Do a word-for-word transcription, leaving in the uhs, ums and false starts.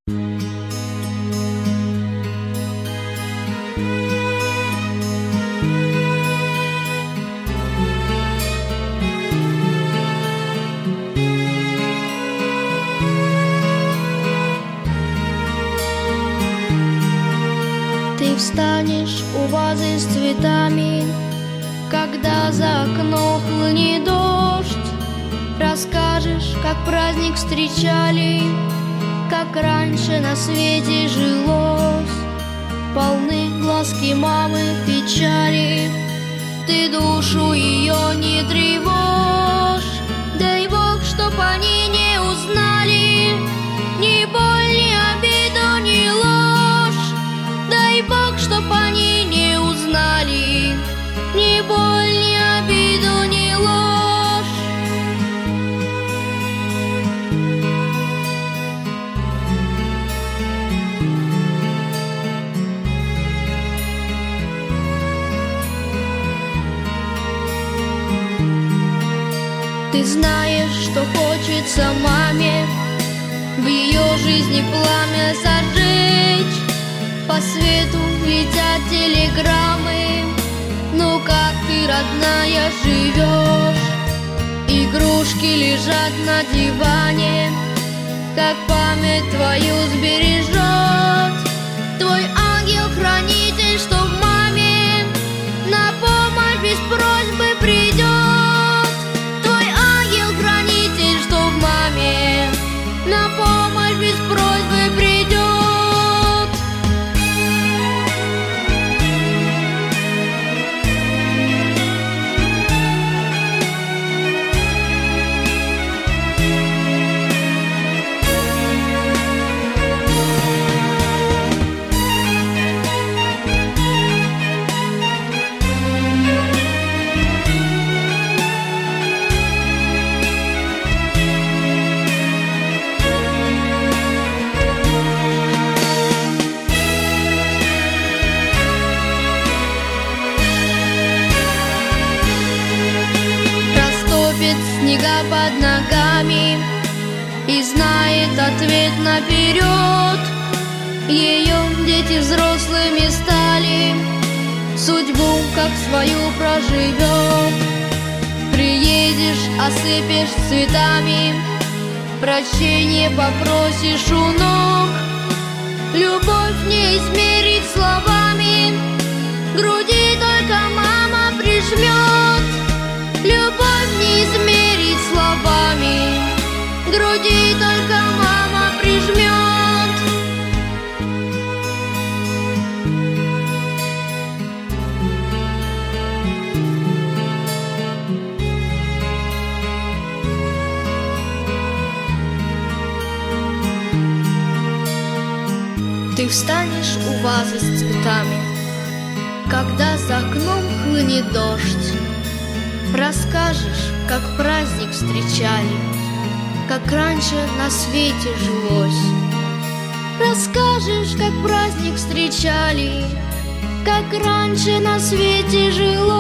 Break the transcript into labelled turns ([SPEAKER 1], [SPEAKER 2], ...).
[SPEAKER 1] Ты встанешь у вазы с цветами, когда за окном хлынет дождь. Расскажешь, как праздник встречали, как раньше на свете жилось. Полны глазки мамы печали, ты душу ее не тревожь. Дай Бог, чтоб они не узнали ни боль, ни обиду, ни ложь. Дай Бог, чтоб они не узнали ни боль, ни обиду, ни ложь. Ты знаешь, что хочется маме в ее жизни пламя зажечь. По свету летят телеграммы, ну как ты, родная, живешь? Игрушки лежат на диване, как память твою сбережет. Твой ангел-хранитель, что в маме на помощь без просьбы придет. Твой ангел-хранитель, что в маме на помощь без просьбы придет. Снега под ногами и знает ответ наперед. Ее дети взрослыми стали, судьбу как свою проживет. Приедешь, осыпешь цветами, прощение попросишь у ног. Любовь не измерить словами, груди только мама прижмет. Любовь не измерить словами, груди только мама прижмет. Ты встанешь у вазы с цветами, когда за окном хлынет дождь. Расскажешь, как праздник встречали, как раньше на свете жилось. Расскажешь, как праздник встречали, как раньше на свете жилось.